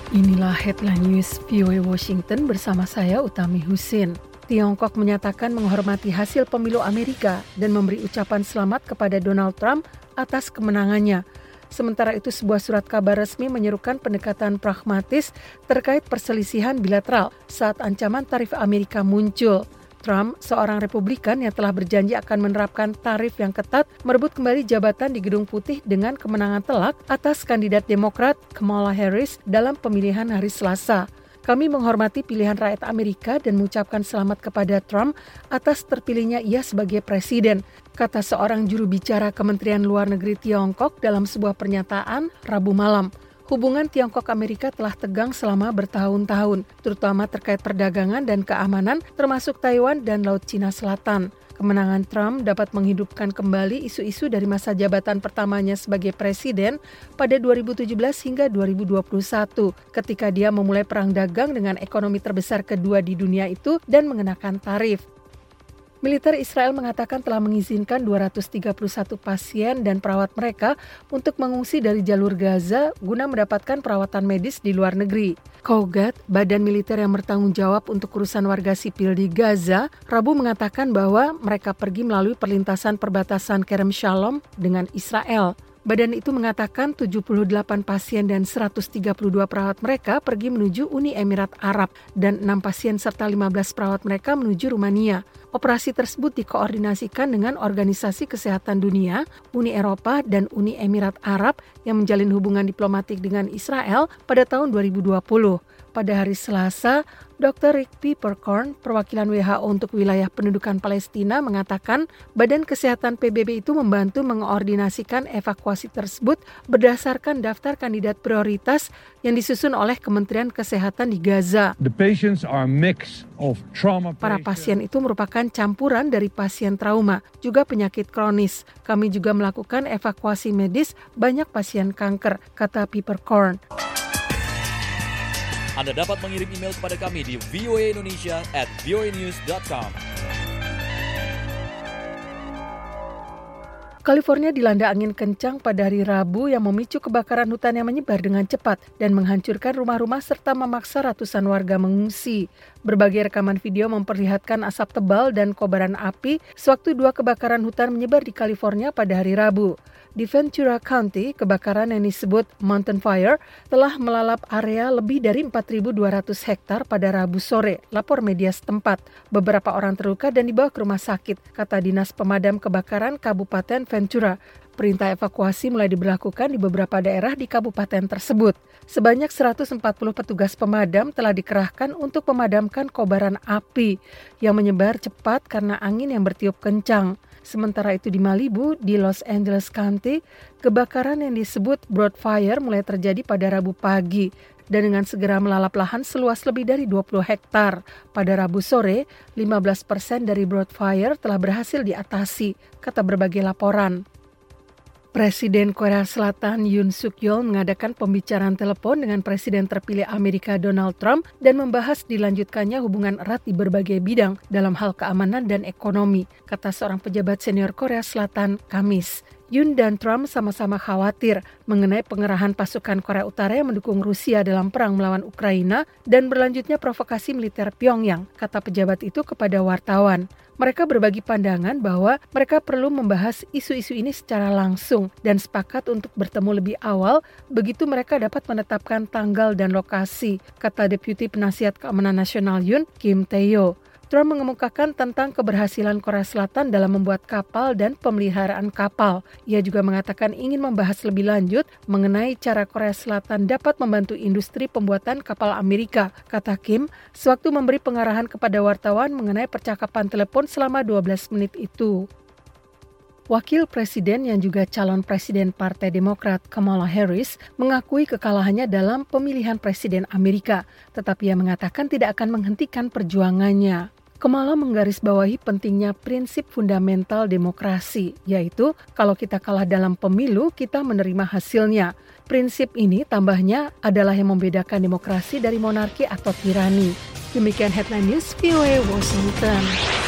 Inilah headline news VOA Washington bersama saya Utami Husin. Tiongkok menyatakan menghormati hasil pemilu Amerika dan memberi ucapan selamat kepada Donald Trump atas kemenangannya. Sementara itu sebuah surat kabar resmi menyerukan pendekatan pragmatis terkait perselisihan bilateral saat ancaman tarif Amerika muncul. Trump, seorang Republikan yang telah berjanji akan menerapkan tarif yang ketat, merebut kembali jabatan di Gedung Putih dengan kemenangan telak atas kandidat Demokrat Kamala Harris dalam pemilihan hari Selasa. Kami menghormati pilihan rakyat Amerika dan mengucapkan selamat kepada Trump atas terpilihnya ia sebagai presiden, kata seorang juru bicara Kementerian Luar Negeri Tiongkok dalam sebuah pernyataan Rabu malam. Hubungan Tiongkok-Amerika telah tegang selama bertahun-tahun, terutama terkait perdagangan dan keamanan, termasuk Taiwan dan Laut Cina Selatan. Kemenangan Trump dapat menghidupkan kembali isu-isu dari masa jabatan pertamanya sebagai presiden pada 2017 hingga 2021, ketika dia memulai perang dagang dengan ekonomi terbesar kedua di dunia itu dan mengenakan tarif. Militer Israel mengatakan telah mengizinkan 231 pasien dan perawat mereka untuk mengungsi dari jalur Gaza guna mendapatkan perawatan medis di luar negeri. Kogat, badan militer yang bertanggung jawab untuk urusan warga sipil di Gaza, Rabu mengatakan bahwa mereka pergi melalui perlintasan perbatasan Kerem Shalom dengan Israel. Badan itu mengatakan 78 pasien dan 132 perawat mereka pergi menuju Uni Emirat Arab dan 6 pasien serta 15 perawat mereka menuju Rumania. Operasi tersebut dikoordinasikan dengan Organisasi Kesehatan Dunia, Uni Eropa, dan Uni Emirat Arab yang menjalin hubungan diplomatik dengan Israel pada tahun 2020. Pada hari Selasa, Dr. Rick Peppercorn, perwakilan WHO untuk wilayah pendudukan Palestina, mengatakan Badan Kesehatan PBB itu membantu mengordinasikan evakuasi tersebut berdasarkan daftar kandidat prioritas yang disusun oleh Kementerian Kesehatan di Gaza. Para pasien itu merupakan campuran dari pasien trauma, juga penyakit kronis. Kami juga melakukan evakuasi medis banyak pasien kanker, kata Peppercorn. Anda dapat mengirim email kepada kami di voaindonesia@voanews.com. California dilanda angin kencang pada hari Rabu yang memicu kebakaran hutan yang menyebar dengan cepat dan menghancurkan rumah-rumah serta memaksa ratusan warga mengungsi. Berbagai rekaman video memperlihatkan asap tebal dan kobaran api sewaktu dua kebakaran hutan menyebar di California pada hari Rabu. Di Ventura County, kebakaran yang disebut Mountain Fire telah melalap area lebih dari 4.200 hektar pada Rabu sore, lapor media setempat. Beberapa orang terluka dan dibawa ke rumah sakit, kata Dinas Pemadam Kebakaran Kabupaten Ventura. Perintah evakuasi mulai diberlakukan di beberapa daerah di kabupaten tersebut. Sebanyak 140 petugas pemadam telah dikerahkan untuk memadamkan kobaran api yang menyebar cepat karena angin yang bertiup kencang. Sementara itu di Malibu, di Los Angeles County, kebakaran yang disebut Broad Fire mulai terjadi pada Rabu pagi dan dengan segera melalap lahan seluas lebih dari 20 hektar. Pada Rabu sore, 15% dari Broad Fire telah berhasil diatasi, kata berbagai laporan. Presiden Korea Selatan Yoon Suk Yeol mengadakan pembicaraan telepon dengan Presiden terpilih Amerika Donald Trump dan membahas dilanjutkannya hubungan erat di berbagai bidang dalam hal keamanan dan ekonomi, kata seorang pejabat senior Korea Selatan Kamis. Yoon dan Trump sama-sama khawatir mengenai pengerahan pasukan Korea Utara yang mendukung Rusia dalam perang melawan Ukraina dan berlanjutnya provokasi militer Pyongyang, kata pejabat itu kepada wartawan. Mereka berbagi pandangan bahwa mereka perlu membahas isu-isu ini secara langsung dan sepakat untuk bertemu lebih awal, begitu mereka dapat menetapkan tanggal dan lokasi, kata Deputi Penasihat Keamanan Nasional Yoon, Kim Tae-yo. Trump mengemukakan tentang keberhasilan Korea Selatan dalam membuat kapal dan pemeliharaan kapal. Ia juga mengatakan ingin membahas lebih lanjut mengenai cara Korea Selatan dapat membantu industri pembuatan kapal Amerika, kata Kim, sewaktu memberi pengarahan kepada wartawan mengenai percakapan telepon selama 12 menit itu. Wakil Presiden yang juga calon Presiden Partai Demokrat Kamala Harris mengakui kekalahannya dalam pemilihan Presiden Amerika, tetapi ia mengatakan tidak akan menghentikan perjuangannya. Kamala menggarisbawahi pentingnya prinsip fundamental demokrasi, yaitu kalau kita kalah dalam pemilu, kita menerima hasilnya. Prinsip ini tambahnya adalah yang membedakan demokrasi dari monarki atau tirani. Demikian Headline News VOA Washington.